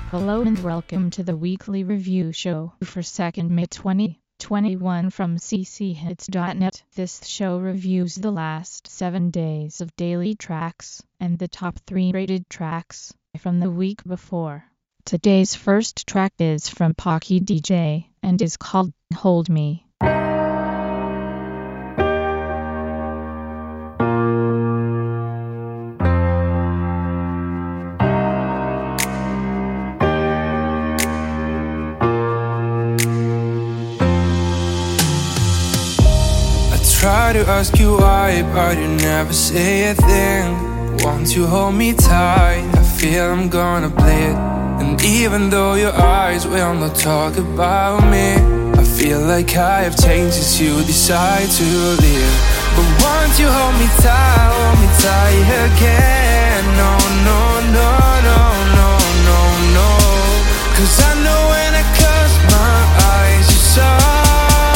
Hello and welcome to the weekly review show for 2nd May 2021 from cchits.net. This show reviews the last 7 days of daily tracks and the top 3 rated tracks from the week before. Today's first track is from Pocky DJ and is called Hold Me. Try to ask you why, but you never say a thing. Won't you hold me tight? I feel I'm gonna bleed. And even though your eyes will not talk about me, I feel like I have changed since you decide to leave. But won't you hold me tight again? No, no, no, no, no, no, no. 'Cause I know when I close my eyes, you're somewhere else.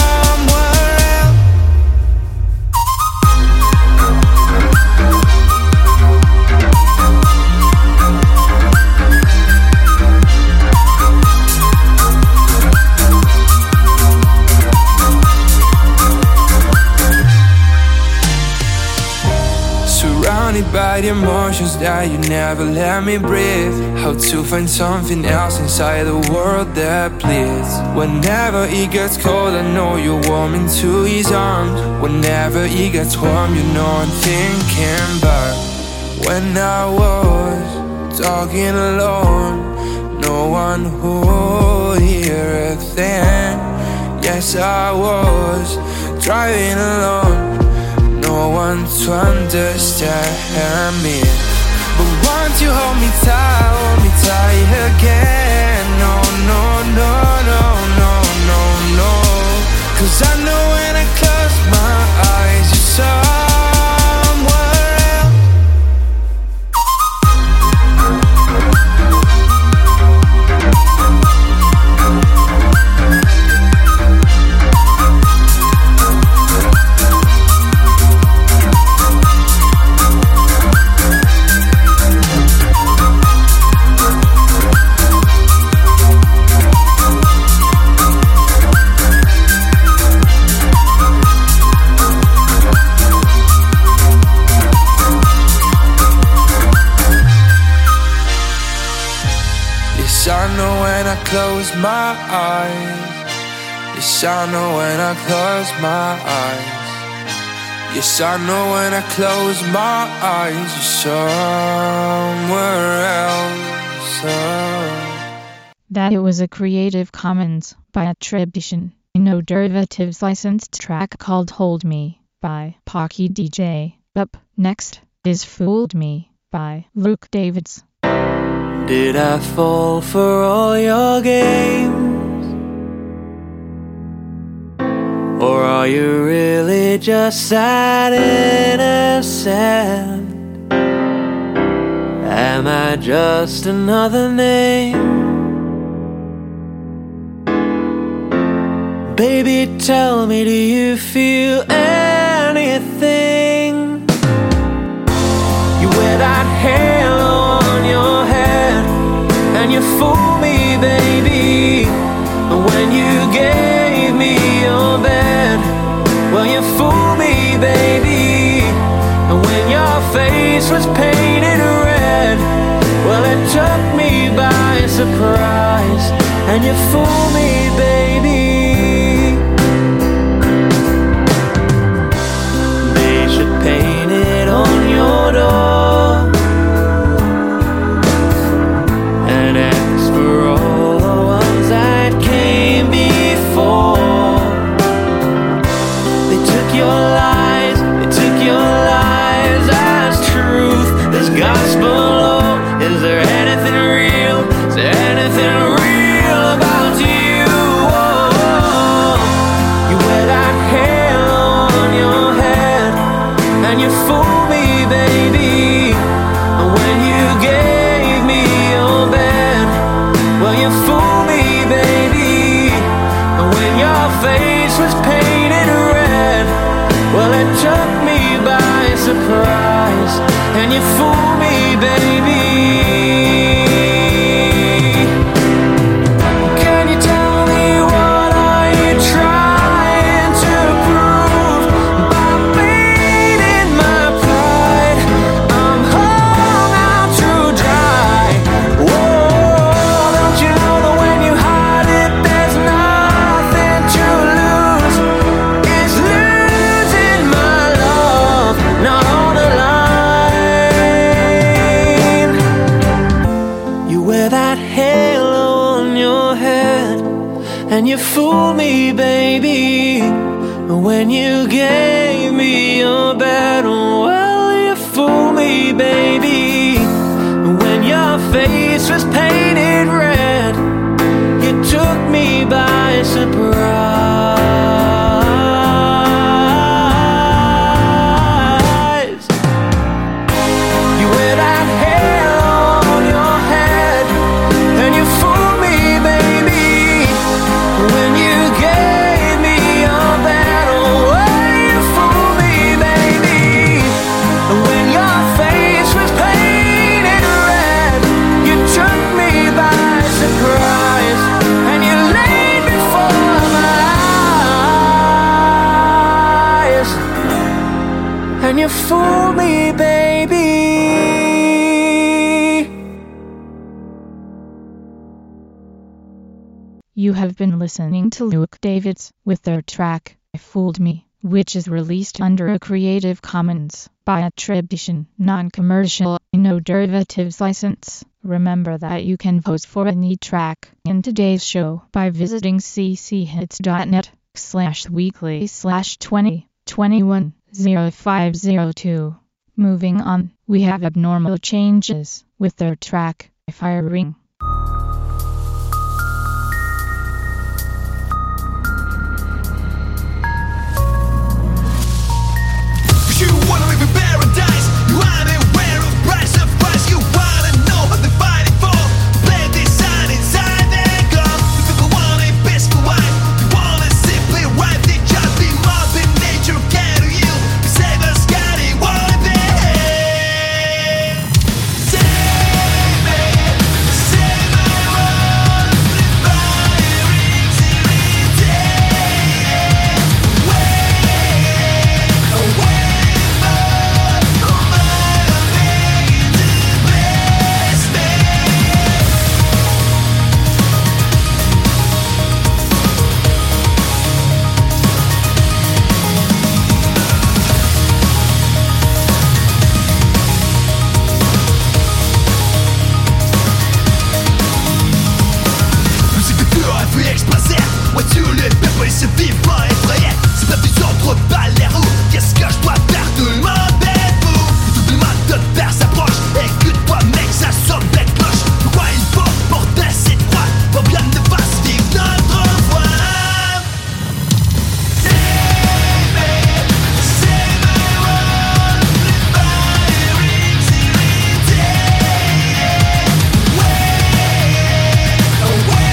Surrounded by the emotions that you never let me breathe. How to find something else inside the world that bleeds. Whenever it gets cold, I know you're warm into his arms. Whenever it gets warm, you know I'm thinking back when I was talking alone. No one would hear a thing. Yes, I was driving alone. No one to understand me. But won't you hold me tight again? No, no, no, no, no, no, no. 'Cause I know when I close my eyes, you're somewhere else. Yes, I know when I close my eyes. Yes, I know when I close my eyes. Yes, I know when I close my eyes, you're somewhere else. That it was a Creative Commons by attribution, no derivatives licensed track called Hold Me by Pocky DJ. Up next is Fooled Me by Luke Davids. Did I fall for all your games? Or are you really just sad innocent? Am I just another name? Baby, tell me, do you feel anything? You wear that halo on your head, and you fool me, baby. When you gave me your bed, well, you fool me, baby. And when your face was painted red, well, it took me by surprise, and you fool me, baby. They should paint it on your door and ask for all the ones that came before. They took your lies as truth, as gospel. Oh, is there anything real? Is there anything real about you? Oh, you wear that halo on your head, and you fool me, baby. And when you gave me your bed, well, you fool me, baby. And when your face was painted red, well, it took me by surprise, and you fool me, baby. you fooled me, baby. When you gave me your bed, well, you fooled me, baby. When your face was painted red, you took me by surprise. You wear that hair on your head, and you fooled me, baby. When you gave me your bed, well, you fooled me, baby. When your face was painted red, you took me by surprise, and you laid before my eyes, and you fooled me, baby. You have been listening to Luke Davids with their track, Fooled Me, which is released under a Creative Commons by attribution, non-commercial, no derivatives license. Remember that you can vote for any track in today's show by visiting cchits.net/weekly/2021-0502. Moving on, we have Abnormal Changes with their track, Fire Ring. You wanna live in paradise, you aren't aware of price of price. You wanna know what they're fighting for. Play this side inside their gun. You people want a peaceful life, you wanna simply ride the just be more than nature can to you. Save us, got it, one day. Save me, save my world. Fire rings every day. Away. Voiture, le peuple se vivement effrayé. C'est pas plus entre balles les roues. Qu'est-ce que je dois faire? Tout le monde est fou. Tout le monde de père s'approche. Écoute-toi mec, ça sonne bête cloche. Pourquoi il faut porter cette croix? Pour bien ne pas vivre notre foi. Save me, save my world. Fire rings every day. Away.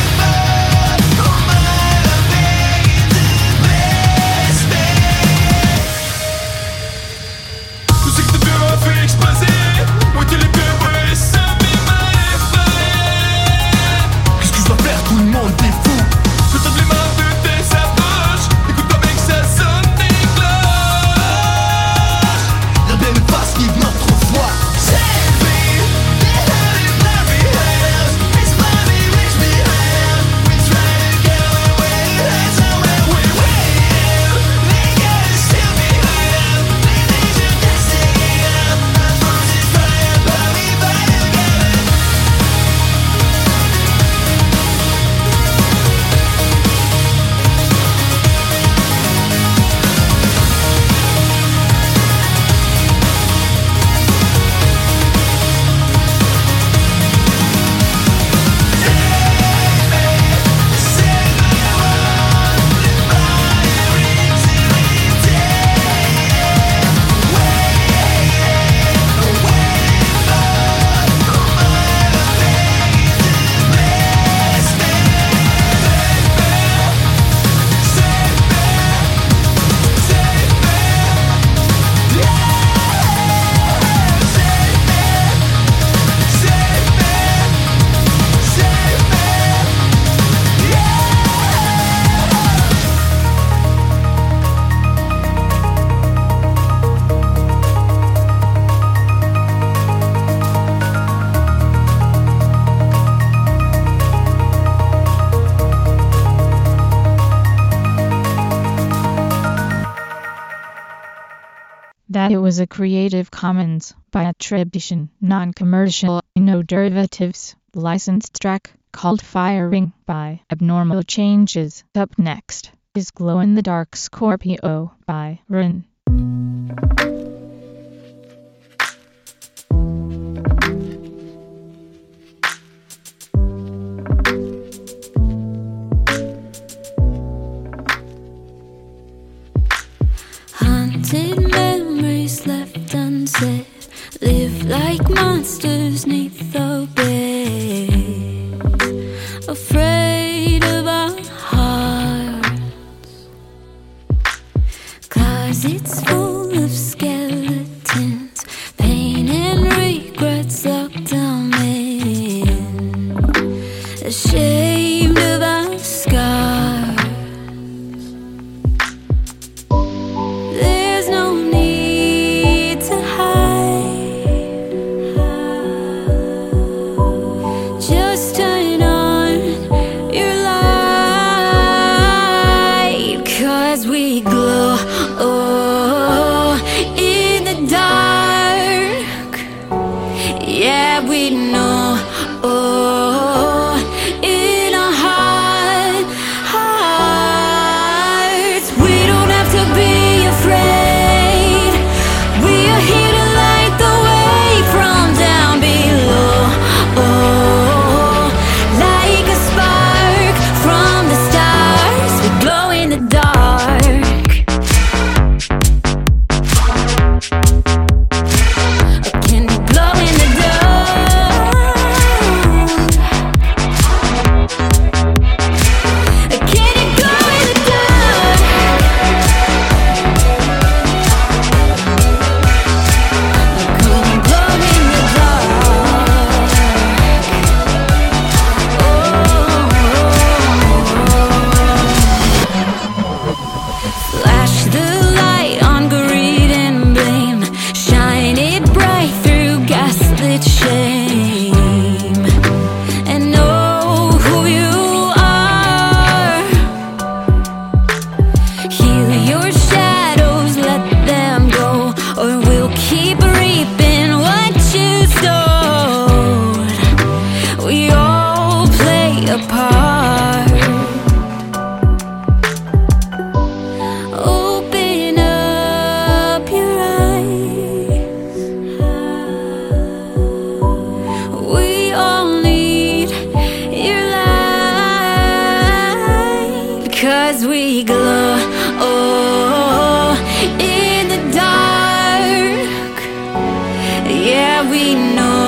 Qu'est-ce que je dois faire? Tout le monde est fou. Je tape les mains de tes approches. Écoute-toi mec, ça sonne des cloches. Rien bien ne passe, vive notre foi. Save me, behind it, blurry hands. It's money, reach behind. We try to get away, that's how we win. They gotta still be hiding. They need you destiny up. I'm frozen fire, but we fight together. That it was a Creative Commons by attribution, non-commercial, no derivatives, licensed track. called Firing by Abnormal Changes. Up next is Glow in the Dark Scorpio by Rin. Haunted memories left unsaid, live like monsters neath the bed, afraid of our hearts. Closets full of skeletons, pain and regrets locked down in, ashamed of our scars. There's no need to hide, just turn on your light, 'cause we glow in the dark. Yeah, we know in our hearts. We don't have to be afraid. We are here to light the way from down below. Like a spark from the stars, we glow in the dark. Can we glow in the dark? Can you glow in the dark? Can we glow in the dark? Flash the light on greed and blame, shine it bright through gaslit shame, and know who you are. Heal your shadows, let them go, or we'll keep reaping what you sowed. We all play a part. Open up your eyes. We all need your light, 'cause we glow in the dark. Yeah, we know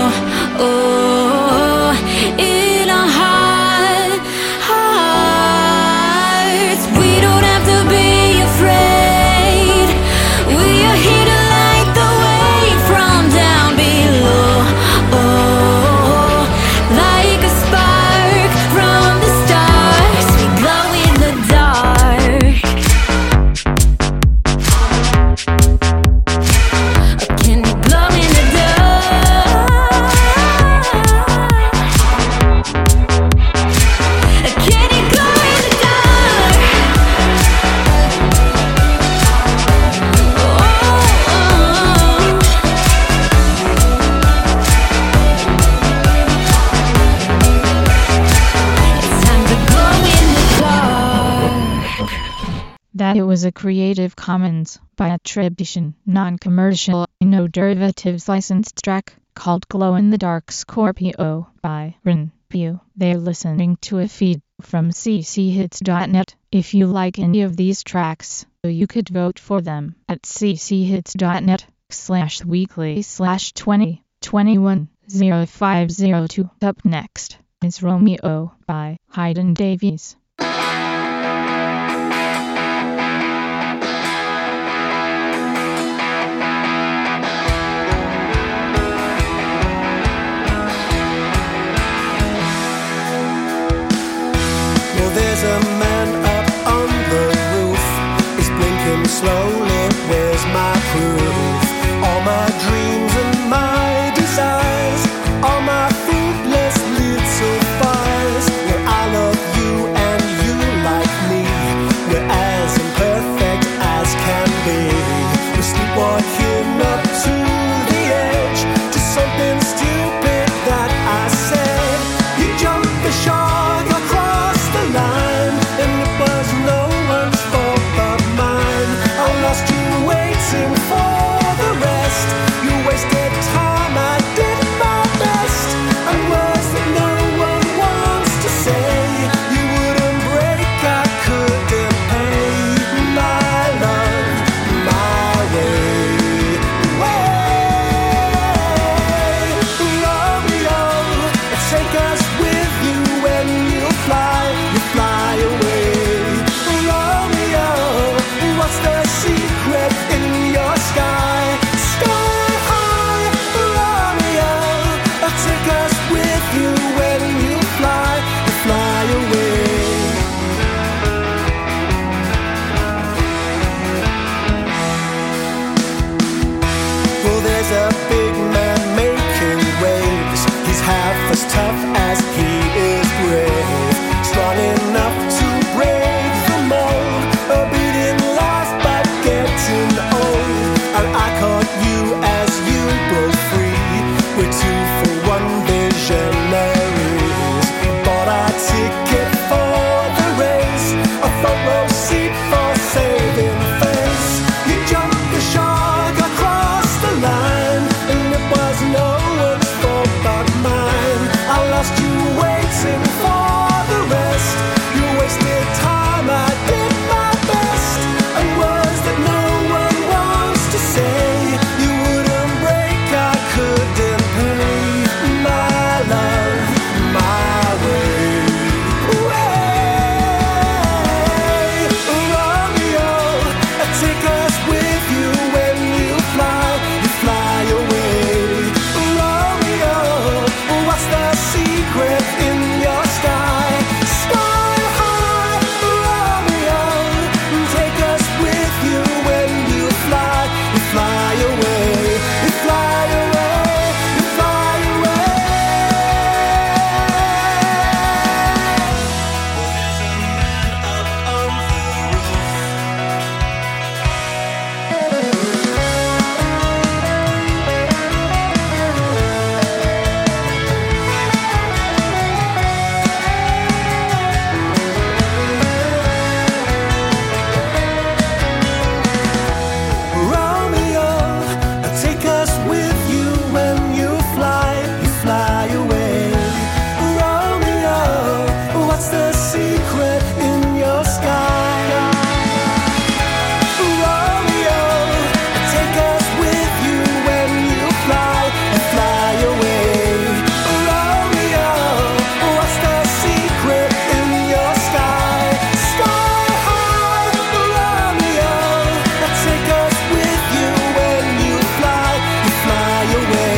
in our hearts. We don't have to be afraid. We are here to light the way from down below. Like a spark from the stars, we glow in the dark. Can we glow in the dark? Can you glow in the dark? It's time to glow in the dark. That it was a Creative Commons by attribution, non-commercial, no derivatives licensed track called Glow in the Dark Scorpio by Rin. They're listening to a feed from cchits.net. If you like any of these tracks, you could vote for them at cchits.net/weekly/2021-0502. Up next is Romeo by Hayden Davies. Well, there's a man up on the roof. He's blinking slowly. Where's my proof? All my dreams and my desires, all my fruitless little fires. Well, I love you and you like me. We're as imperfect as can be. We're sleepwalking up to the edge, to something stupid that I said. You jumped the shark. as tough as he is brave, strong enough to brave the mold, a beating life but getting old. And I caught you as you broke free. We're 2 for 1 visionaries. Bought a ticket for the race, a front row seat for saving face. You jumped the shark across the line, and it was no one's fault but mine. I lost you waiting for the rest. You wasted time, I did my best. And words that no one wants to say, you wouldn't break, I couldn't pay. My love, my way. Romeo, take us with you when you fly away. Romeo, what's the secret in your sky? Sky high, Romeo, take us with you when you fly away. You fly away, you fly away. There's a man up on the roof. Romeo, take us with you when you fly away. Romeo, what's the secret in your sky? Romeo, take us with you when you fly away. Romeo, what's the secret in your sky? Sky high, Romeo, take us with you when you fly away.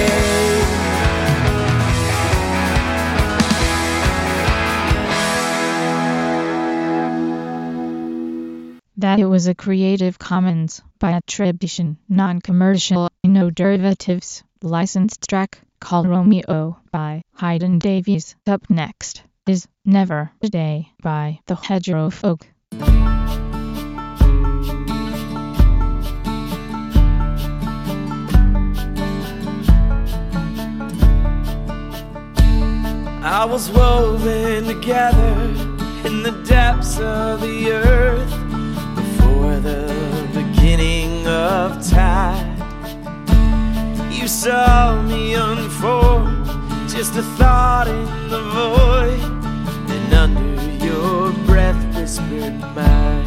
That it was a Creative Commons by attribution, non-commercial, no derivatives, licensed track called Romeo by Hayden Davies. Up next is Never a Day by the Hedgerow Folk. I was woven together in the depths of the earth before the beginning of time. You saw me unfold, just a thought in the void, and under your breath whispered mine.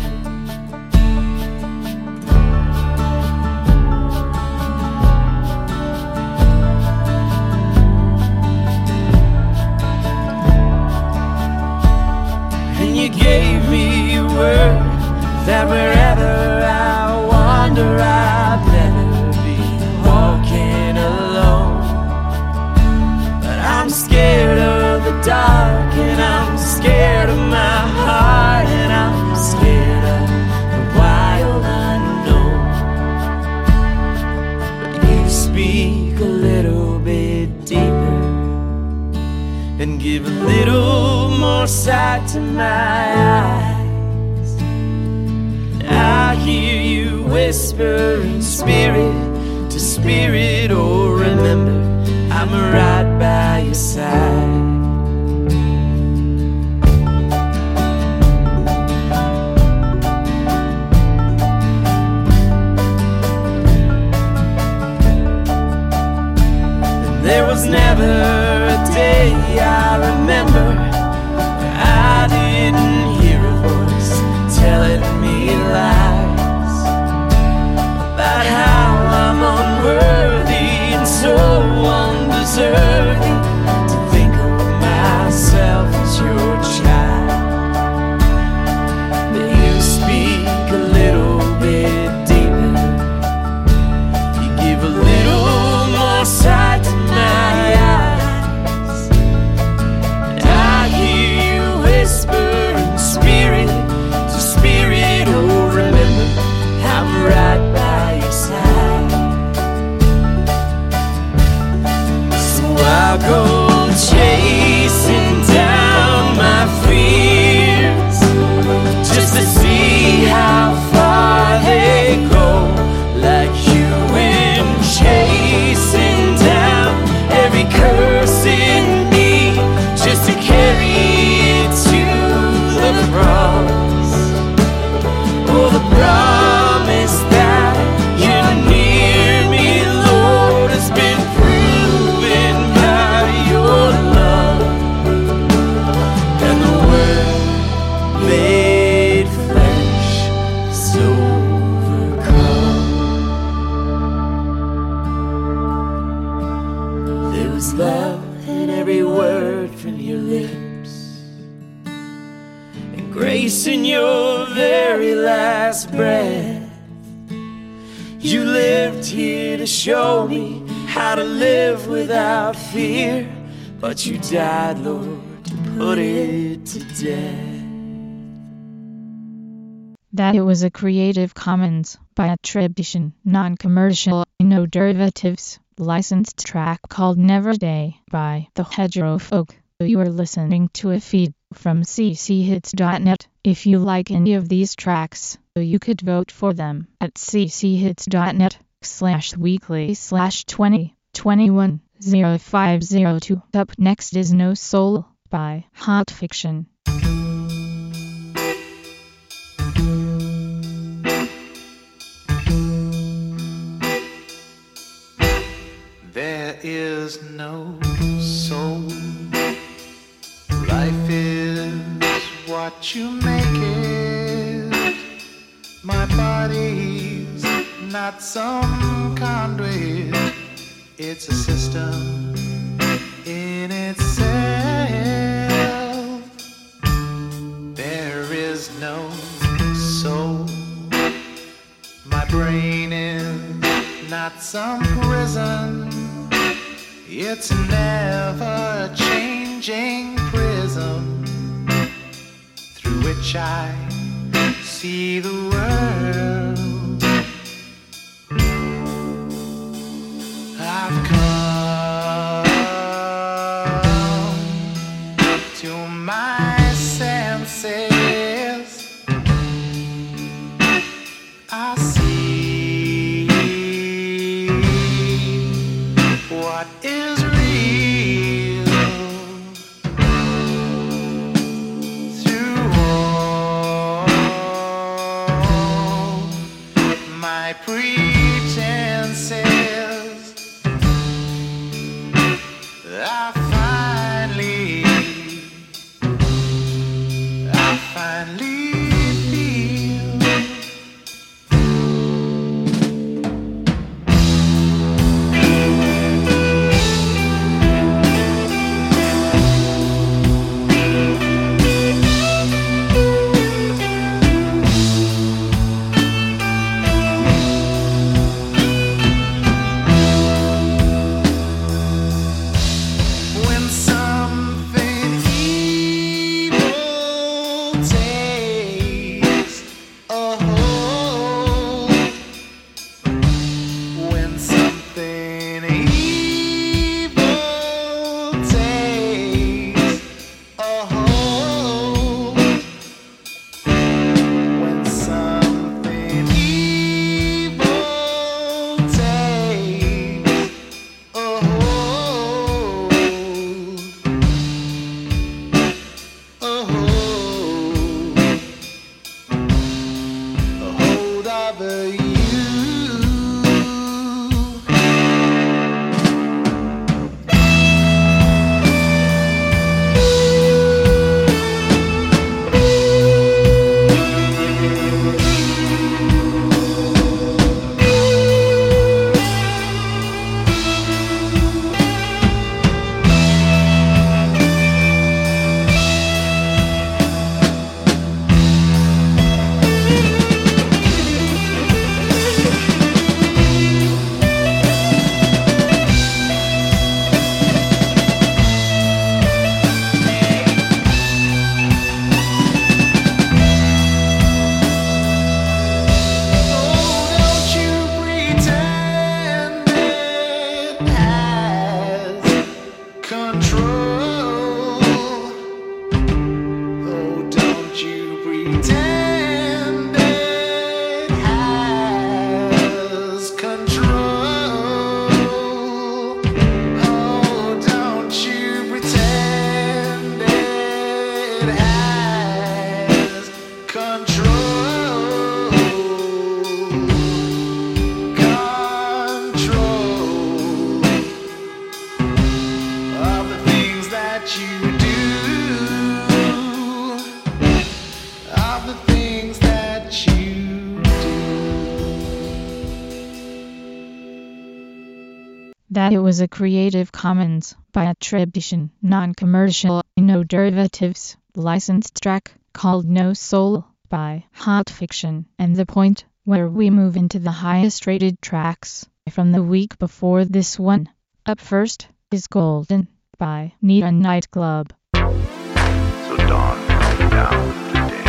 And you gave me a word that wherever I wander, I'd never be walking alone. But I'm scared of the dark, and I'm scared of my heart, and I'm scared of the wild unknown. But you speak a little bit deeper and give a little more sight to my eyes. I hear you whispering spirit to spirit, oh remember, I'm right by your side. And there was never a day I remember where I didn't hear a voice telling me lies about how I'm unworthy and so undeserving to think of myself as your child. But you speak a little bit deeper, you give a little more sight to my eyes, and I hear you whispering spirit to spirit, oh remember, I'm right by your side. So I'll go chase was love in every word from your lips, and grace in your very last breath. You lived here to show me how to live without fear, but you died, Lord, to put it to death. That it was a Creative Commons by attribution, non-commercial, no derivatives, licensed track called Never Day by The Hedgerow Folk. You are listening to a feed from cchits.net. If you like any of these tracks, you could vote for them at cchits.net/weekly/2021-0502. Up next is No Soul by Hot Fiction. There is no soul. Life is what you make it. My body's not some conduit. It's a system in itself. There is no soul. My brain is not some prison. It's a never-changing prism through which I see the world. I've come to my senses. I see what is real through all my pretenses. I finally feel when something evil takes a hold. When something evil takes a hold. When something evil takes a hold. A hold of you. that it was a Creative Commons by attribution, non-commercial, no derivatives, licensed track called No Soul by Hot Fiction. And the point where we move into the highest rated tracks from the week before this one. Up first is Golden by Nita Nightclub. So dawn comes down today.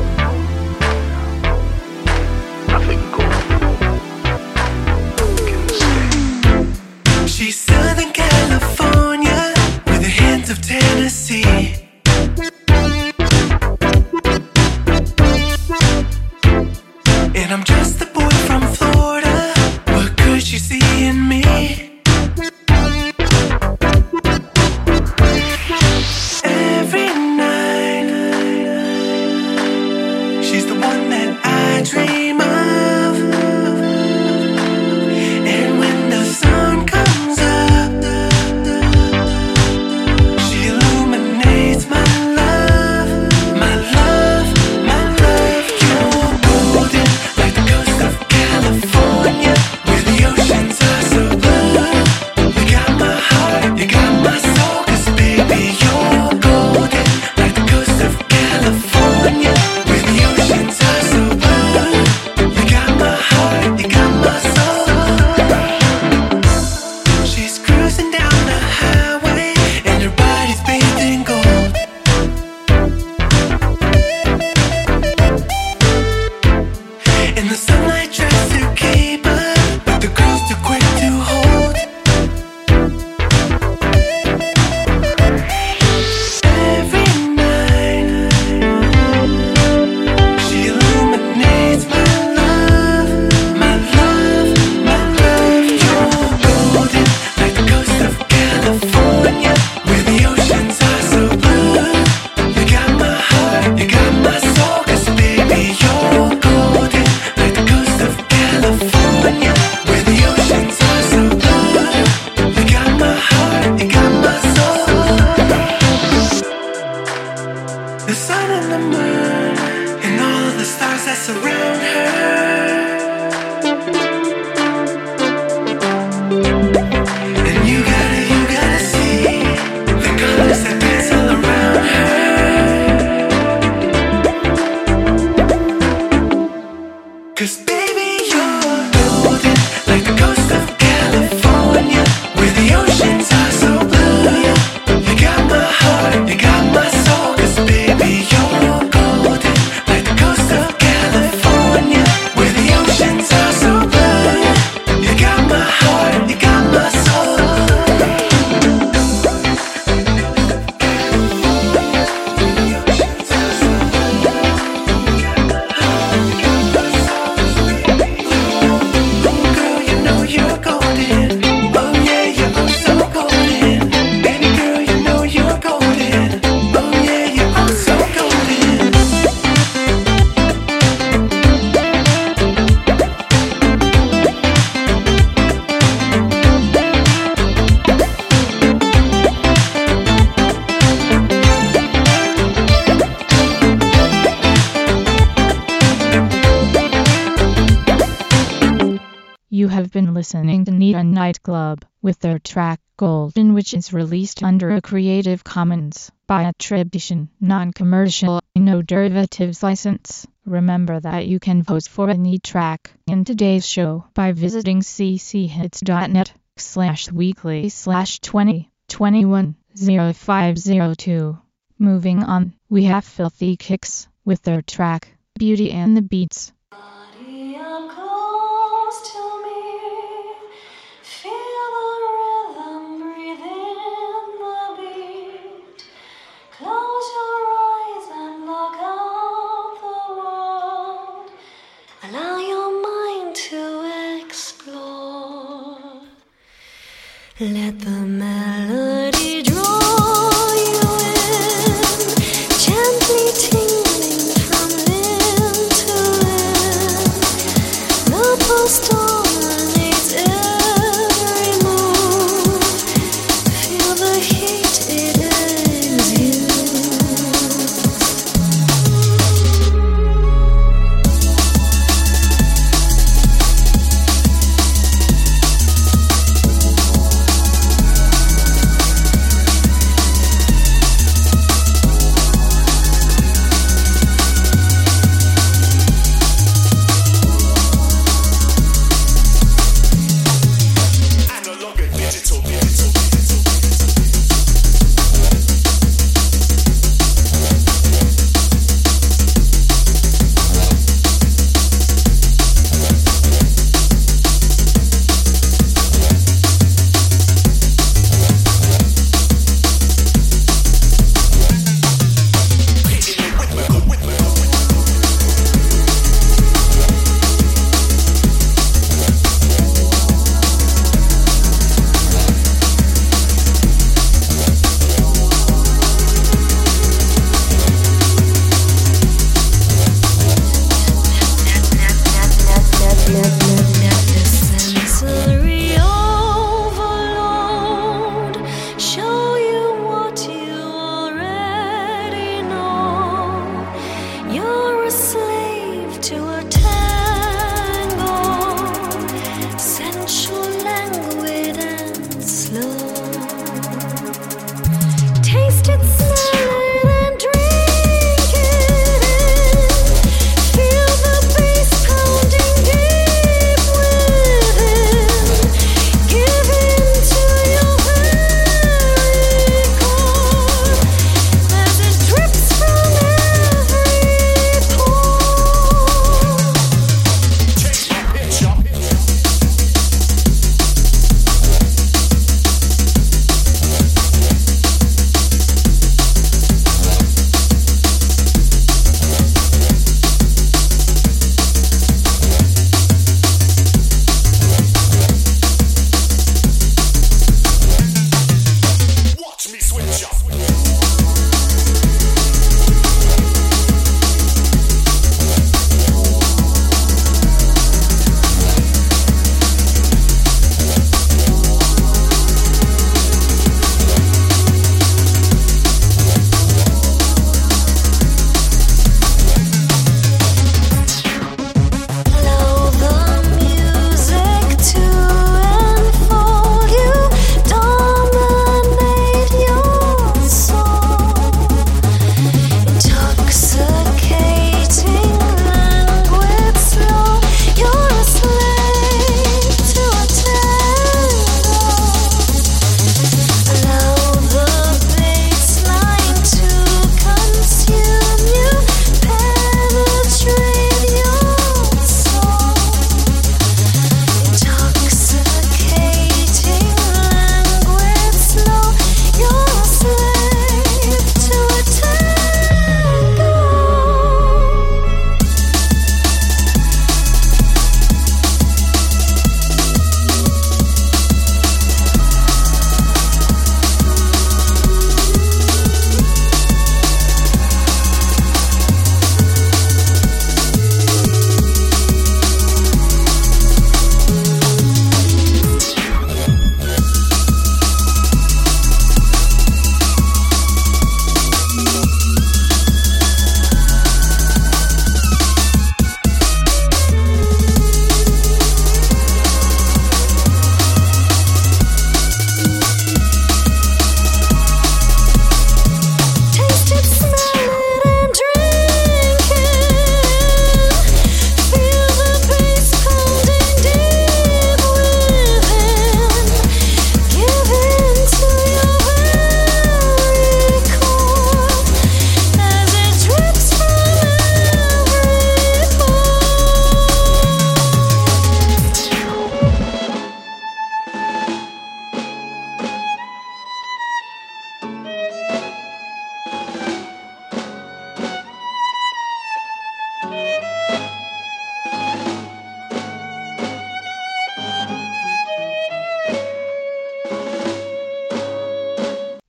Nothing golden can stay. She's Southern California with a hint of Tennessee. And I'm just the boy from Florida. What could she see in me? Every night, she's the one that I dream of. And when the sun comes up, she illuminates my love, my love, my love. You're golden like the coast of California, where the oceans are so blue. You got my heart, you got my soul, 'cause baby you're golden like the coast of California, where the oceans are so blue. You got my heart, you got my soul. She's cruising down the highway and her body's bathed in gold. And the sunlight tries to keep her, but the girl's too quick to hold. Every night, she illuminates my love, my love, my love. You're golden like the coast of California, where the oceans are so blue. You got my heart, you got my soul, 'cause baby you're golden like the coast of California, where the oceans are so blue. You got my heart, you got my soul. The sun and the moon and all of the stars that surround her. And you gotta see the colors that dance all around her. 'Cause baby you're golden like the coast of California, where the oceans are so blue. You got my heart, you got my soul, 'cause baby you're golden like the coast of California, where the oceans are so blue. You got my heart, you got my soul. Girl, you know you're golden. Oh yeah, you're oh so golden. Baby girl, you know you're golden. Oh yeah, you're oh so golden. You have been listening to Nita Nightclub with their track Golden, which is released under a Creative Commons by attribution, non-commercial, no derivatives license. Remember that you can vote for any track in today's show by visiting cchits.net/weekly/2021-0502. Moving on, we have Filthy Kicks with their track Beauty and the Beats. Body up close to me, feel the rhythm, breathe in the beat. Close your eyes and block out the world. Allow your mind to explore. Let the melody draw you in, gently tingling from limb to limb. The pulse dominates every move. Feel the heat it exudes.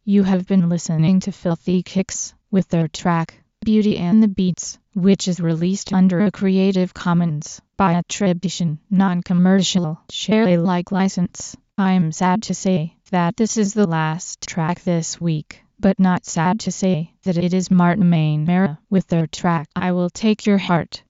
You have been listening to Filthy Kicks with their track, Beauty and the Beats, which is released under a Creative Commons by attribution, non-commercial, share Alike license. I'm sad to say that this is the last track this week, but not sad to say that it is Martin Mainera with their track, I Will Take Your Heart.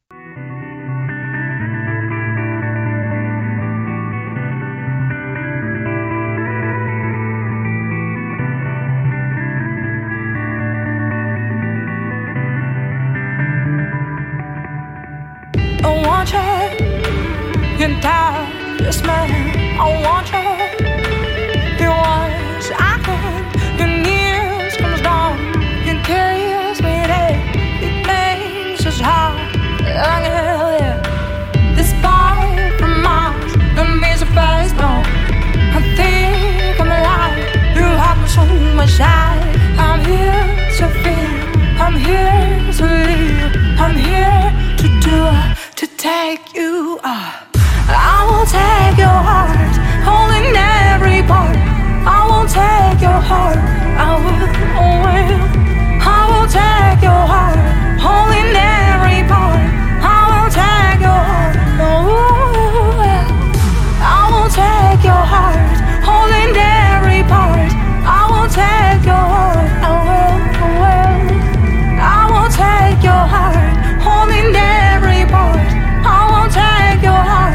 I want you, your tireless man. I want you, your words I can, your news comes down, you carries me there. It makes us high, I can live. This far from Mars, and be so fast, no. I think I'm alive, you have me so much side. I'm here to feel, I'm here to live, I'm here to do. To take you up, I will take your heart, holding every part. I will take your heart, I will take your heart, holding every part. I will take your heart, oh, I will take your heart, holding every part. I will take your heart, I will take your heart, holding every part. I won't take your heart.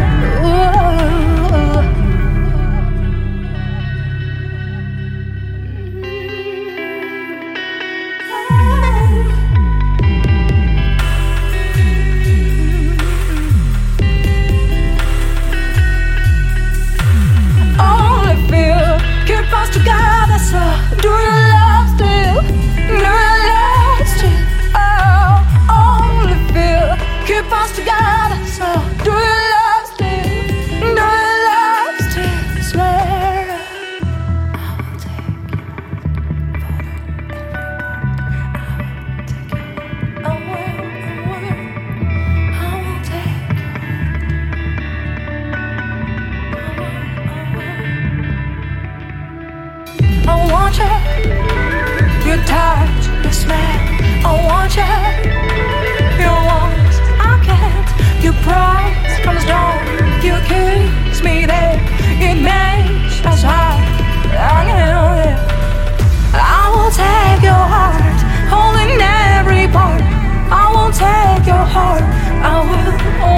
Only feel keep us together, so do you love still? Do you love still? Oh, only feel keep us together. So do you love still? Do you love still? Swear I will take you for I will take you. I want you, your touch, your smell. I want you, your warmth. I can't. Your price comes down. You kiss me there. It makes us high. I can live. I will take your heart, holding every part. I will take your heart. I will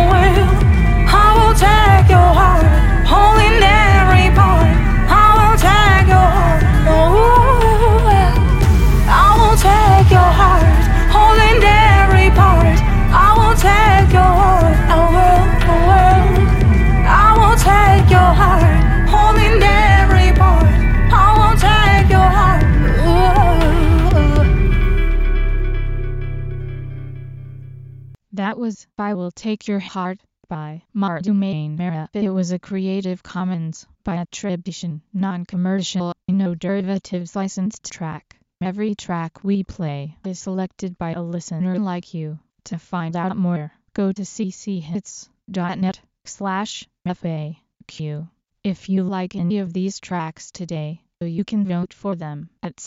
take your heart, holding every part. I will take your heart. Oh, I will take your heart, holding every part. I will take your heart, I will take your heart, holding every part. I will take your heart. That was I Will Take Your Heart by Martin Mainera. It was a Creative Commons by attribution, non-commercial, no derivatives licensed track. Every track we play is selected by a listener like you. To find out more, go to cchits.net/FAQ. If you like any of these tracks today, you can vote for them at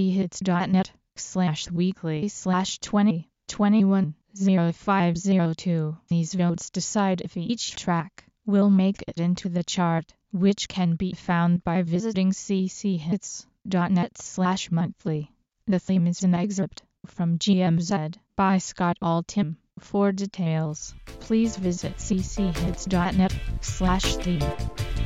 cchits.net/weekly/2021-0502. These votes decide if each track will make it into the chart, which can be found by visiting cchits.net/monthly. The theme is an excerpt from GMZ by Scott Altham. For details, please visit cchits.net/theme.